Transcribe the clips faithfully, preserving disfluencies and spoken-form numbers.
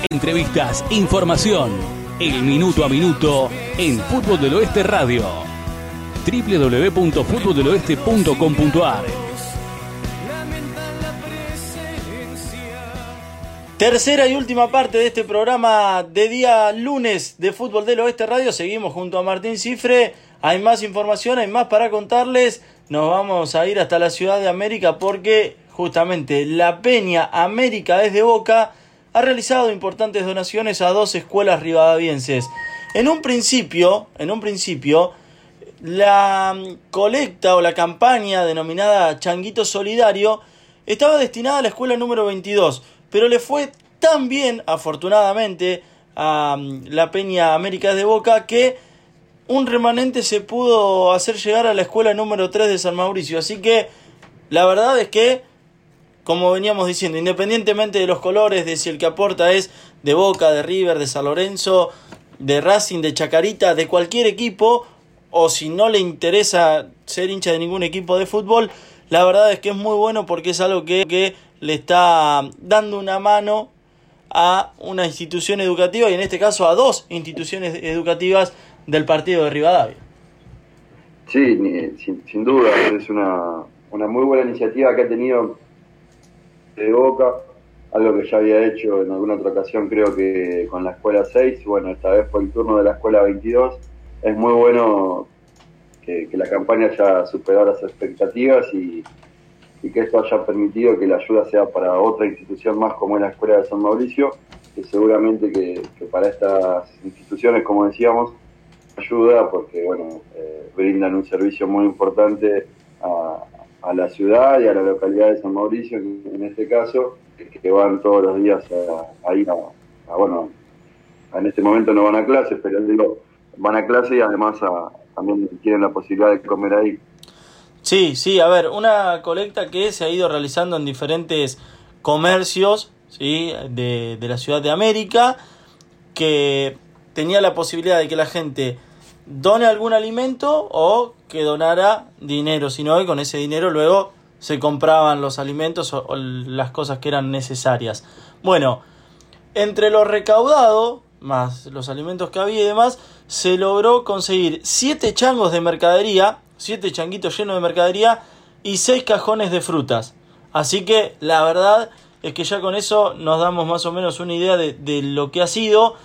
Entrevistas, información, el minuto a minuto en Fútbol del Oeste Radio. doble u doble u doble u punto fútbol del oeste punto com punto a r. Tercera y última parte de este programa de día lunes de Fútbol del Oeste Radio. Seguimos junto a Martín Cifre. Hay más información, hay más para contarles. Nos vamos a ir hasta la Ciudad de América porque justamente la Peña América desde Boca ha realizado importantes donaciones a dos escuelas rivadavienses. En un principio, en un principio, la colecta o la campaña denominada Changuito Solidario estaba destinada a la escuela número veintidós, pero le fue tan bien, afortunadamente, a la Peña América de Boca que un remanente se pudo hacer llegar a la escuela número tres de San Mauricio. Así que la verdad es que, como veníamos diciendo, independientemente de los colores, de si el que aporta es de Boca, de River, de San Lorenzo, de Racing, de Chacarita, de cualquier equipo, o si no le interesa ser hincha de ningún equipo de fútbol, la verdad es que es muy bueno porque es algo que, que le está dando una mano a una institución educativa, y en este caso a dos instituciones educativas del partido de Rivadavia. Sí, sin, sin duda, es una, una muy buena iniciativa que ha tenido de Boca, algo que ya había hecho en alguna otra ocasión, creo que con la escuela seis, bueno, esta vez fue el turno de la escuela veintidós. Es muy bueno que, que la campaña haya superado las expectativas y, y que esto haya permitido que la ayuda sea para otra institución más como es la Escuela de San Mauricio, que seguramente que, que para estas instituciones, como decíamos, ayuda porque bueno eh, brindan un servicio muy importante a, a la ciudad y a la localidad de San Mauricio, en este caso, que, que van todos los días a, a ir a, a, bueno, en este momento no van a clases, pero digo, van a clase y además a, también tienen la posibilidad de comer ahí. Sí, sí, a ver, una colecta que se ha ido realizando en diferentes comercios, ¿sí?, de, de la Ciudad de América, que tenía la posibilidad de que la gente done algún alimento o que donara dinero, sino que con ese dinero luego se compraban los alimentos o, o las cosas que eran necesarias. Bueno, entre lo recaudado, más los alimentos que había y demás, se logró conseguir siete changos de mercadería, siete changuitos llenos de mercadería y seis cajones de frutas. Así que la verdad es que ya con eso nos damos más o menos una idea de, de lo que ha sido.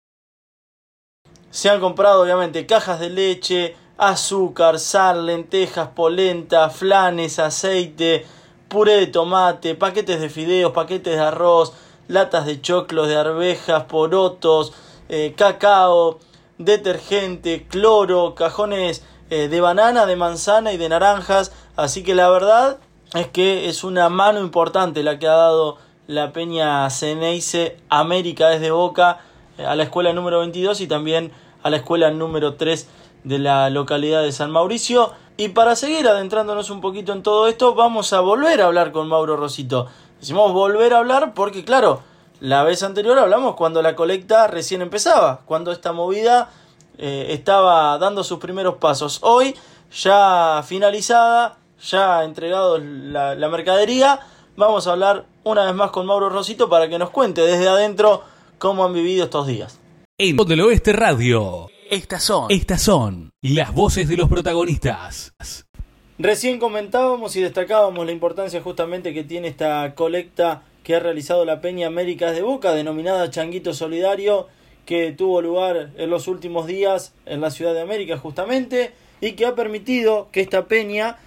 Se han comprado obviamente cajas de leche, azúcar, sal, lentejas, polenta, flanes, aceite, puré de tomate, paquetes de fideos, paquetes de arroz, latas de choclos, de arvejas, porotos, eh, cacao, detergente, cloro, cajones eh, de banana, de manzana y de naranjas. Así que la verdad es que es una mano importante la que ha dado la Peña Ceneice América desde Boca eh, a la escuela número veintidós y también a la escuela número tres de la localidad de San Mauricio. Y para seguir adentrándonos un poquito en todo esto, vamos a volver a hablar con Mauro Rosito. Decimos volver a hablar porque, claro, la vez anterior hablamos cuando la colecta recién empezaba, cuando esta movida eh, estaba dando sus primeros pasos. Hoy, ya finalizada, ya entregado la, la mercadería, vamos a hablar una vez más con Mauro Rosito para que nos cuente desde adentro cómo han vivido estos días. En Fútbol del Oeste Radio, estas son, estas son las voces de los protagonistas. Recién comentábamos y destacábamos la importancia justamente que tiene esta colecta que ha realizado la Peña Américas de Boca, denominada Changuito Solidario, que tuvo lugar en los últimos días en la Ciudad de América justamente, y que ha permitido que esta peña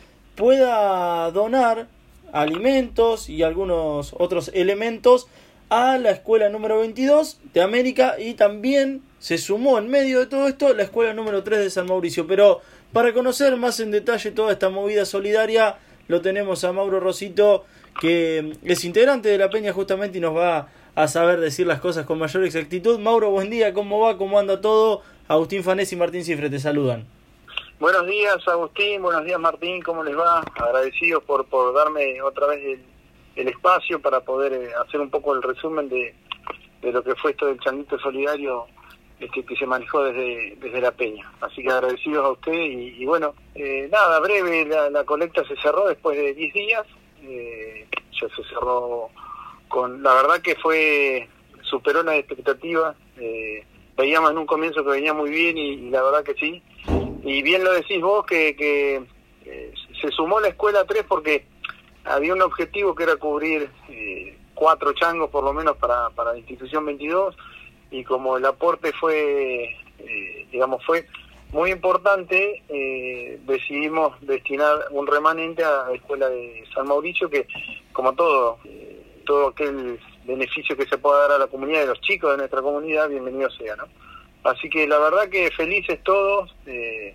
pueda donar alimentos y algunos otros elementos a la escuela número veintidós de América, y también se sumó en medio de todo esto la escuela número tres de San Mauricio. Pero para conocer más en detalle toda esta movida solidaria, lo tenemos a Mauro Rosito, que es integrante de la Peña justamente y nos va a saber decir las cosas con mayor exactitud. Mauro, buen día, ¿cómo va? ¿Cómo anda todo? Agustín Fanés y Martín Cifre te saludan. Buenos días, Agustín, buenos días, Martín, ¿cómo les va? Agradecidos por, por darme otra vez el, el espacio para poder eh, hacer un poco el resumen de, de lo que fue esto del Changuito Solidario este, que se manejó desde, desde la Peña. Así que agradecidos a usted y, y bueno, eh, nada, breve, la, la colecta se cerró después de diez días, eh, ya se cerró con, la verdad que fue superó las expectativas. Eh, veíamos en un comienzo que venía muy bien y, y la verdad que sí. Y bien lo decís vos, que, que eh, se sumó la escuela tres porque había un objetivo que era cubrir eh, cuatro changos por lo menos para, para la institución veintidós, y como el aporte fue, eh, digamos, fue muy importante, eh, decidimos destinar un remanente a la escuela de San Mauricio, que como todo, eh, todo aquel beneficio que se pueda dar a la comunidad, de los chicos de nuestra comunidad, bienvenido sea, ¿no? Así que la verdad que felices todos. eh,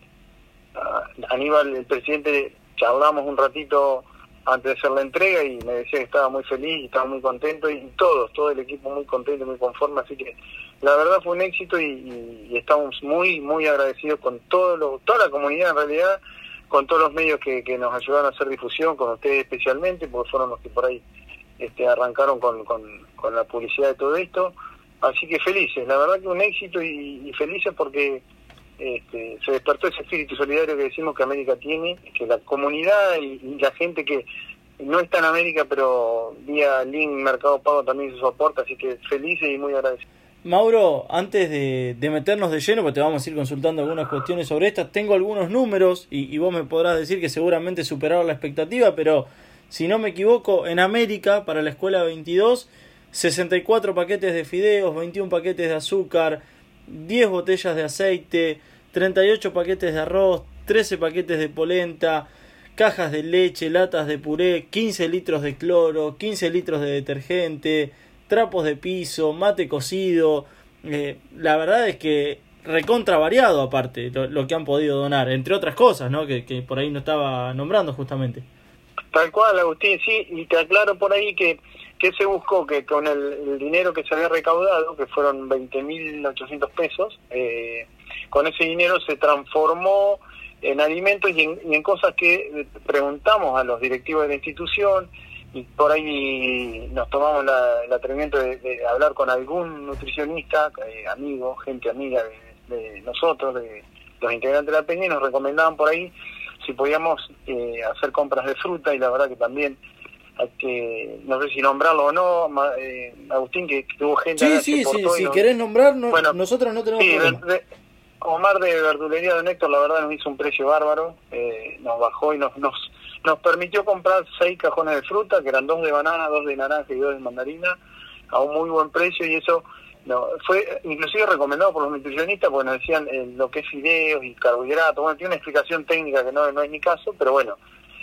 Aníbal, el presidente, charlamos un ratito antes de hacer la entrega y me decía que estaba muy feliz y estaba muy contento, y todos, todo el equipo muy contento y muy conforme, así que la verdad fue un éxito y, y, y estamos muy, muy agradecidos con todo lo, toda la comunidad en realidad, con todos los medios que, que nos ayudaron a hacer difusión, con ustedes especialmente, porque fueron los que por ahí este, arrancaron con, con, con la publicidad de todo esto, así que felices, la verdad que un éxito y, y felices porque Este, se despertó ese espíritu solidario que decimos que América tiene, que la comunidad y, y la gente que no está en América, pero vía link Mercado Pago también hizo su aporte, así que felices y muy agradecidos. Mauro, antes de, de meternos de lleno, porque te vamos a ir consultando algunas cuestiones sobre estas, tengo algunos números y, y vos me podrás decir que seguramente superaron la expectativa, pero si no me equivoco, en América, para la escuela veintidós, sesenta y cuatro paquetes de fideos, veintiún paquetes de azúcar, diez botellas de aceite, treinta y ocho paquetes de arroz, trece paquetes de polenta, cajas de leche, latas de puré, quince litros de cloro, quince litros de detergente, trapos de piso, mate cocido. Eh, la verdad es que recontra variado aparte lo, lo que han podido donar, entre otras cosas, ¿no? Que, que por ahí no estaba nombrando justamente. Tal cual, Agustín, sí, y te aclaro por ahí que que se buscó que con el, el dinero que se había recaudado, que fueron veinte mil ochocientos pesos, eh, con ese dinero se transformó en alimentos y en, y en cosas que preguntamos a los directivos de la institución, y por ahí nos tomamos la, el atrevimiento de, de hablar con algún nutricionista, eh, amigo, gente amiga de, de nosotros, de los integrantes de la peña, y nos recomendaban por ahí si podíamos eh, hacer compras de fruta, y la verdad que también hay que, no sé si nombrarlo o no, eh, Agustín, que, que tuvo gente... Sí, sí, sí, si nos... querés nombrar, no, bueno, nosotros no tenemos sí, problema. De, de, Omar de Verdulería Don Héctor, la verdad nos hizo un precio bárbaro, eh, nos bajó y nos, nos nos permitió comprar seis cajones de fruta, que eran dos de banana, dos de naranja y dos de mandarina, a un muy buen precio, y eso no fue inclusive recomendado por los nutricionistas, porque nos decían eh, lo que es fideos y carbohidratos. Bueno, tiene una explicación técnica que no, no es mi caso, pero bueno,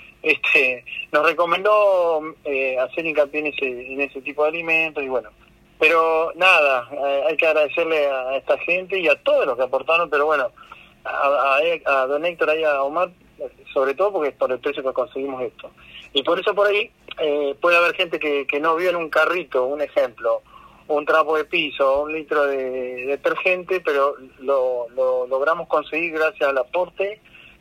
este nos recomendó eh, hacer hincapié en ese, en ese tipo de alimentos, y bueno, pero nada, eh, hay que agradecerle a esta gente y a todos los que aportaron, pero bueno, a, a, a don Héctor y a Omar, sobre todo porque es por el precio que conseguimos esto. Y por eso por ahí eh, puede haber gente que, que no vio en un carrito, un ejemplo, un trapo de piso, un litro de detergente, pero lo, lo logramos conseguir gracias al aporte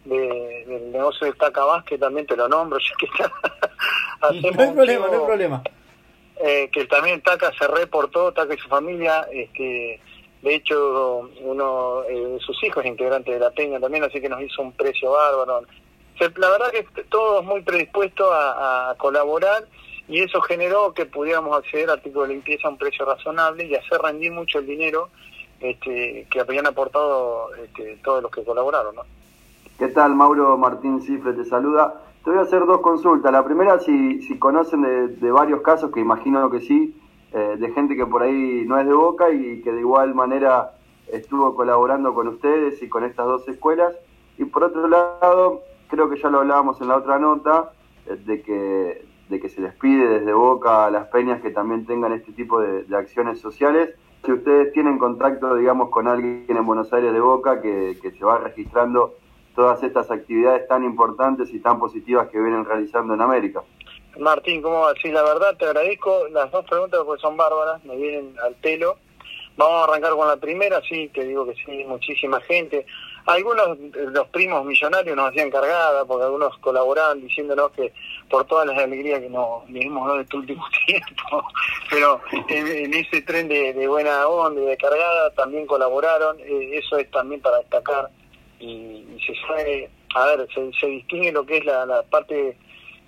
de, del negocio de Taca Vaz, que también te lo nombro, ya que está. Hacemos no hay problema, no hay problema. Eh, que también Taca se reportó, Taca y su familia, este, de hecho uno eh, de sus hijos es integrante de la Peña también, así que nos hizo un precio bárbaro. La verdad que todos muy predispuestos a, a colaborar, y eso generó que pudiéramos acceder a artículos de limpieza a un precio razonable y hacer rendir mucho el dinero este, que habían aportado este, todos los que colaboraron, ¿no? ¿Qué tal? Mauro Martín Cifre te saluda. Te voy a hacer dos consultas. La primera, si, si conocen de, de varios casos, que imagino que sí, eh, de gente que por ahí no es de Boca y que de igual manera estuvo colaborando con ustedes y con estas dos escuelas. Y por otro lado, creo que ya lo hablábamos en la otra nota, eh, de que de que se les pide desde Boca a las peñas que también tengan este tipo de, de acciones sociales. Si ustedes tienen contacto, digamos, con alguien en Buenos Aires de Boca que, que se va registrando todas estas actividades tan importantes y tan positivas que vienen realizando en América. Martín, ¿cómo va? Sí, la verdad te agradezco las dos preguntas porque son bárbaras, me vienen al pelo. Vamos a arrancar con la primera, sí, te digo que sí, muchísima gente. Algunos de los primos millonarios nos hacían cargada, porque algunos colaboraban diciéndonos que por todas las alegrías que nos vivimos en este último tiempo, pero en, en ese tren de, de buena onda y de cargada también colaboraron, eh, eso es también para destacar, y, y se sabe, a ver, se, se distingue lo que es la, la parte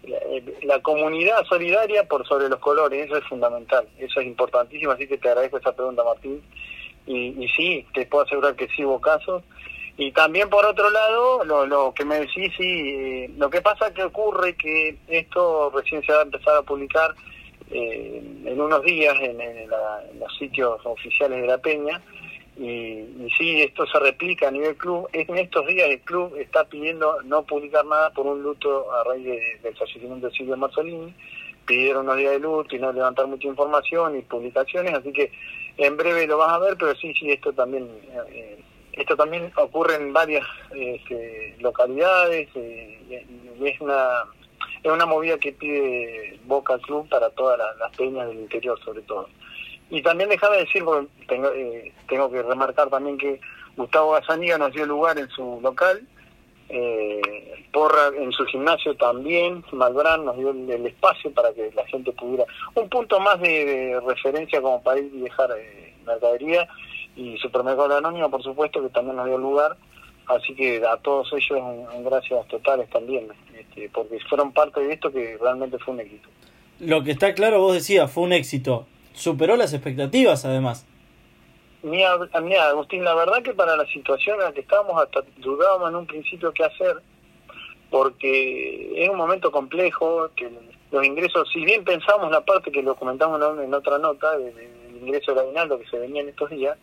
la, la comunidad solidaria por sobre los colores, eso es fundamental, eso es importantísimo, así que te agradezco esa pregunta, Martín. Y, y sí, te puedo asegurar que sí hubo casos. Y también por otro lado, lo, lo que me decís, sí, eh, lo que pasa que ocurre que esto recién se va a empezar a publicar eh, en unos días en, en, la, en los sitios oficiales de la Peña, y, y sí, esto se replica a nivel club. En estos días el club está pidiendo no publicar nada por un luto a raíz de, del fallecimiento de Silvio Marzolini. Pidieron unos días de luto y no levantar mucha información y publicaciones, así que en breve lo vas a ver, pero sí, sí, esto también eh, esto también ocurre en varias este, localidades, eh, y es una es una movida que pide Boca Club para todas las, las peñas del interior, sobre todo. Y también déjame decir, porque tengo, eh, tengo que remarcar también que Gustavo Gazzaniga nos dio lugar en su local, eh, Porra en su gimnasio también, Malbrán nos dio el, el espacio para que la gente pudiera, un punto más de, de referencia como para ir y dejar eh, mercadería, y Supermercado Anónimo, por supuesto, que también nos dio lugar, así que a todos ellos un, un gracias totales también, este, porque fueron parte de esto que realmente fue un éxito. Lo que está claro, vos decías, fue un éxito, superó las expectativas además. Mira, mira, Agustín, la verdad que para la situación en la que estábamos hasta dudábamos en un principio qué hacer, porque es un momento complejo, que los ingresos, si bien pensamos la parte que lo comentamos en otra nota, del ingreso del aguinaldo que se venía en estos días,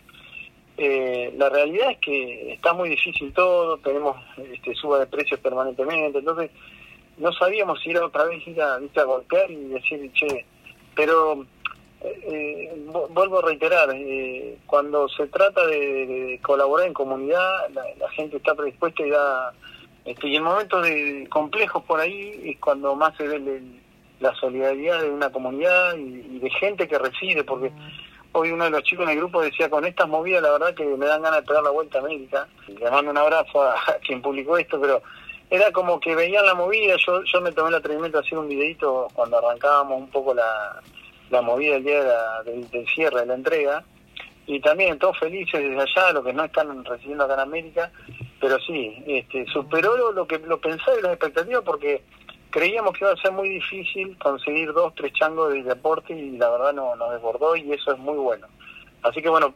eh, la realidad es que está muy difícil todo, tenemos este, suba de precios permanentemente, entonces no sabíamos si era otra vez ir a, ir a golpear y decir, che, pero eh, vuelvo a reiterar, eh, cuando se trata de, de colaborar en comunidad, la, la gente está predispuesta y da, este, y en momentos de complejos por ahí es cuando más se ve el, la solidaridad de una comunidad y, y de gente que reside, porque hoy uno de los chicos en el grupo decía, con estas movidas la verdad que me dan ganas de pegar la vuelta a América. Le mando un abrazo a, a quien publicó esto, pero era como que veían la movida. Yo yo me tomé el atrevimiento de hacer un videito cuando arrancábamos un poco la, la movida el día de la, del, del cierre de la entrega, y también todos felices desde allá, los que no están recibiendo acá en América, pero sí, este, superó lo, lo que lo pensé de las expectativas, porque creíamos que iba a ser muy difícil conseguir dos, tres changos de deporte, y la verdad no nos desbordó, y eso es muy bueno. Así que bueno,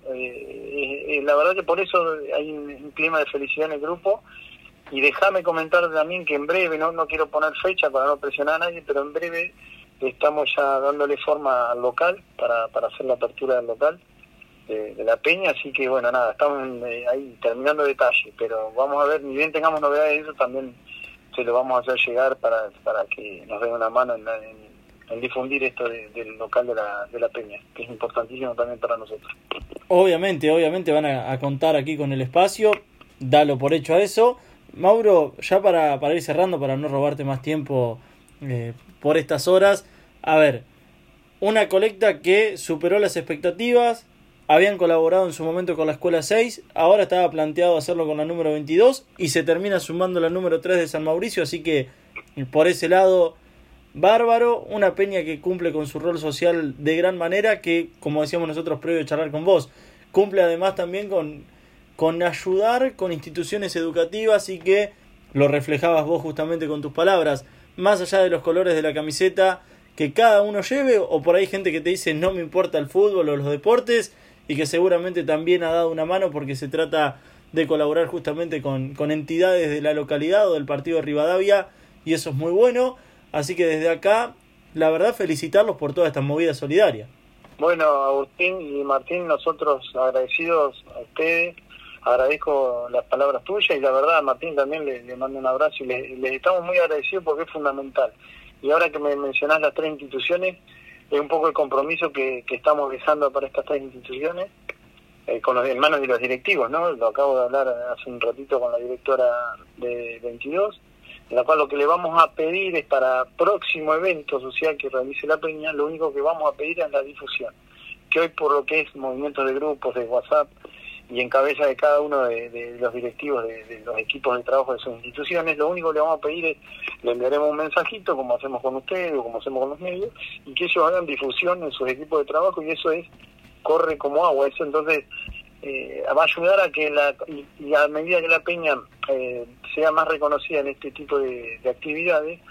eh, eh, la verdad que por eso hay un, un clima de felicidad en el grupo. Y déjame comentar también que en breve, no no quiero poner fecha para no presionar a nadie, pero en breve estamos ya dándole forma al local para, para hacer la apertura del local de, de la Peña, así que bueno, nada, estamos eh, ahí terminando detalles, pero vamos a ver, ni bien tengamos novedades de eso, también se lo vamos a hacer llegar para para que nos den una mano en, en, en difundir esto de, del local de la, de la Peña, que es importantísimo también para nosotros. Obviamente, obviamente van a, a contar aquí con el espacio, dalo por hecho a eso. Mauro, ya para, para ir cerrando, para no robarte más tiempo eh, por estas horas, a ver, una colecta que superó las expectativas, habían colaborado en su momento con la Escuela seis, ahora estaba planteado hacerlo con la número veintidós y se termina sumando la número tres de San Mauricio, así que por ese lado, bárbaro, una peña que cumple con su rol social de gran manera, que como decíamos nosotros previo de charlar con vos, cumple además también con... con ayudar con instituciones educativas, y que lo reflejabas vos justamente con tus palabras, más allá de los colores de la camiseta, que cada uno lleve, o por ahí gente que te dice no me importa el fútbol o los deportes, y que seguramente también ha dado una mano porque se trata de colaborar justamente con, con entidades de la localidad o del partido de Rivadavia, y eso es muy bueno, así que desde acá, la verdad, felicitarlos por toda esta movida solidaria. Bueno, Agustín y Martín, nosotros agradecidos a ustedes, agradezco las palabras tuyas, y la verdad a Martín también le, le mando un abrazo, y les le estamos muy agradecidos porque es fundamental. Y ahora que me mencionás las tres instituciones, es un poco el compromiso que, que estamos dejando para estas tres instituciones, eh, con los, en manos de los directivos, ¿no? Lo acabo de hablar hace un ratito con la directora de veintidós, en la cual lo que le vamos a pedir es para próximo evento social que realice la Peña, lo único que vamos a pedir es la difusión, que hoy por lo que es movimientos de grupos, de WhatsApp, y en cabeza de cada uno de, de los directivos de, de los equipos de trabajo de sus instituciones, lo único que le vamos a pedir es, le enviaremos un mensajito como hacemos con ustedes o como hacemos con los medios, y que ellos hagan difusión en sus equipos de trabajo, y eso es, corre como agua, eso entonces eh, va a ayudar a que la, y, y a medida que la Peña eh, sea más reconocida en este tipo de, de actividades,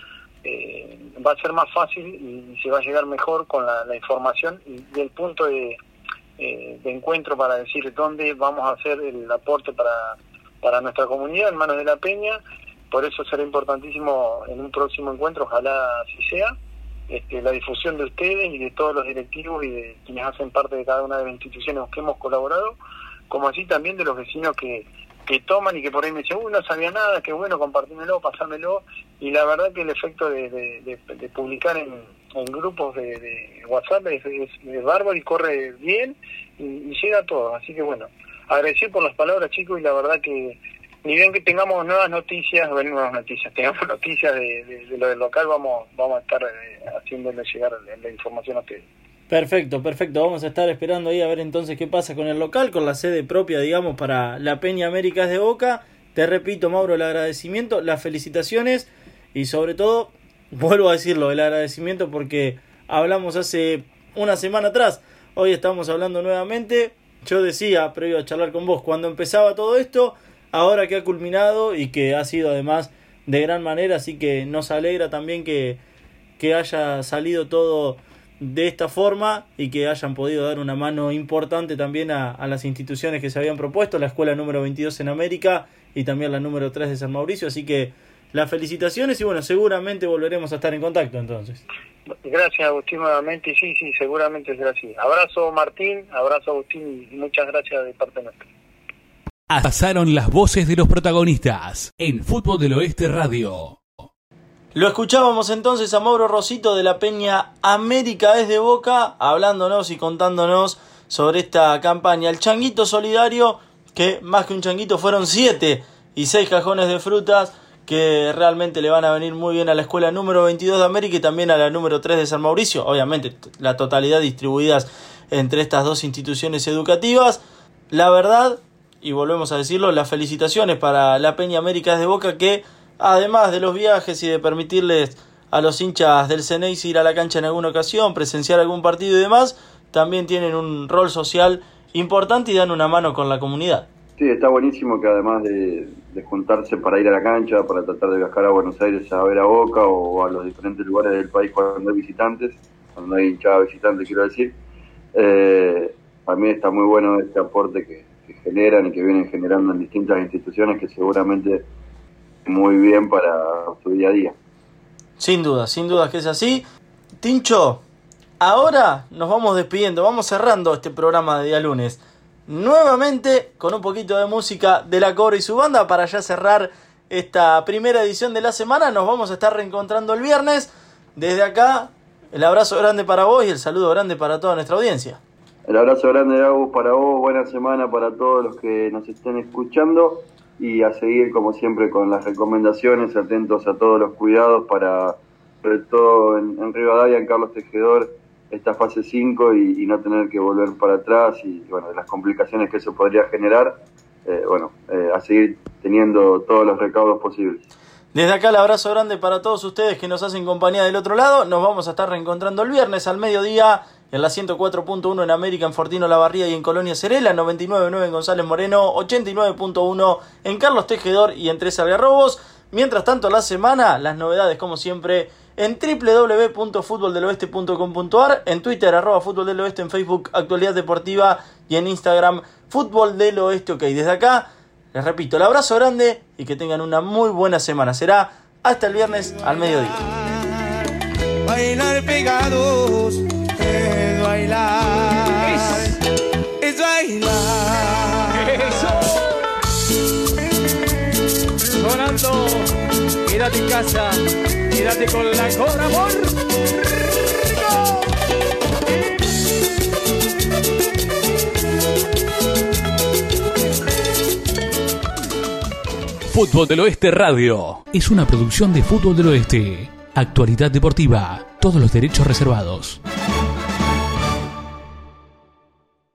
eh, va a ser más fácil y se va a llegar mejor con la, la información y, y el punto de, eh, de encuentro para decir dónde vamos a hacer el aporte para, para nuestra comunidad en manos de la Peña. Por eso será importantísimo en un próximo encuentro, ojalá así sea, este, la difusión de ustedes y de todos los directivos y de quienes hacen parte de cada una de las instituciones que hemos colaborado, como así también de los vecinos que, que toman y que por ahí me dicen, uy, no sabía nada, qué bueno, compartímelo, pasármelo, y la verdad que el efecto de, de, de, de publicar en, en grupos de, de WhatsApp es, es, es bárbaro y corre bien y, y llega a todos, así que bueno, agradecer por las palabras, chicos, y la verdad que ni bien que tengamos nuevas noticias, bueno, nuevas noticias, tengamos noticias de, de, de lo del local, vamos vamos a estar eh, haciéndole llegar la, la información a ustedes. Perfecto, perfecto. Vamos a estar esperando ahí a ver entonces qué pasa con el local, con la sede propia, digamos, para la Peña Américas de Boca. Te repito, Mauro, el agradecimiento, las felicitaciones y sobre todo, vuelvo a decirlo, el agradecimiento porque hablamos hace una semana atrás, hoy estamos hablando nuevamente. Yo decía, previo a charlar con vos, cuando empezaba todo esto, ahora que ha culminado y que ha sido además de gran manera, así que nos alegra también que, que haya salido todo de esta forma y que hayan podido dar una mano importante también a, a las instituciones que se habían propuesto, la escuela número veintidós en América y también la número tres de San Mauricio, así que las felicitaciones y bueno, seguramente volveremos a estar en contacto entonces. Gracias, Agustín, nuevamente, y sí, sí, seguramente será así. Abrazo, Martín, abrazo, Agustín, y muchas gracias de parte nuestra. Pasaron las voces de los protagonistas en Fútbol del Oeste Radio. Lo escuchábamos entonces a Mauro Rosito de la Peña América desde Boca, hablándonos y contándonos sobre esta campaña. El changuito solidario, que más que un changuito fueron siete y seis cajones de frutas que realmente le van a venir muy bien a la escuela número veintidós de América y también a la número tres de San Mauricio. Obviamente la totalidad distribuidas entre estas dos instituciones educativas. La verdad, y volvemos a decirlo, las felicitaciones para la Peña América de Boca, que además de los viajes y de permitirles a los hinchas del Ceneice ir a la cancha en alguna ocasión, presenciar algún partido y demás, también tienen un rol social importante y dan una mano con la comunidad. Sí, está buenísimo que además de, de juntarse para ir a la cancha, para tratar de viajar a Buenos Aires a ver a Boca o a los diferentes lugares del país cuando hay visitantes, cuando hay hinchada visitante quiero decir, eh, también está muy bueno este aporte que, que generan y que vienen generando en distintas instituciones que seguramente muy bien para su día a día. Sin duda, sin duda que es así. Tincho, ahora nos vamos despidiendo, vamos cerrando este programa de día lunes. Nuevamente con un poquito de música de La Cobra y su banda para ya cerrar esta primera edición de la semana. Nos vamos a estar reencontrando el viernes. Desde acá, el abrazo grande para vos y el saludo grande para toda nuestra audiencia. El abrazo grande, Agus, para vos. Buena semana para todos los que nos estén escuchando. Y a seguir, como siempre, con las recomendaciones, atentos a todos los cuidados para, sobre todo en, en Rivadavia, en Carlos Tejedor, esta fase cinco y, y no tener que volver para atrás y, bueno, las complicaciones que eso podría generar, eh, bueno, eh, a seguir teniendo todos los recaudos posibles. Desde acá el abrazo grande para todos ustedes que nos hacen compañía del otro lado. Nos vamos a estar reencontrando el viernes al mediodía en la ciento cuatro punto uno en América, en Fortino Lavarría y en Colonia Cerela, noventa y nueve punto nueve en González Moreno, ochenta y nueve punto uno en Carlos Tejedor y en Tres Algarrobos. Mientras tanto, la semana, las novedades como siempre en doble u doble u doble u punto fútbol del oeste punto com punto a r, en Twitter arroba Fútbol del Oeste, en Facebook Actualidad Deportiva y en Instagram Fútbol del Oeste OK. Desde acá, les repito, el abrazo grande y que tengan una muy buena semana. Será hasta el viernes al mediodía. Bailar pegados es bailar, es, es bailar. Eso. Sonando, quédate en casa, quédate con La Cobra, amor. Fútbol del Oeste Radio es una producción de Fútbol del Oeste. Actualidad deportiva, todos los derechos reservados.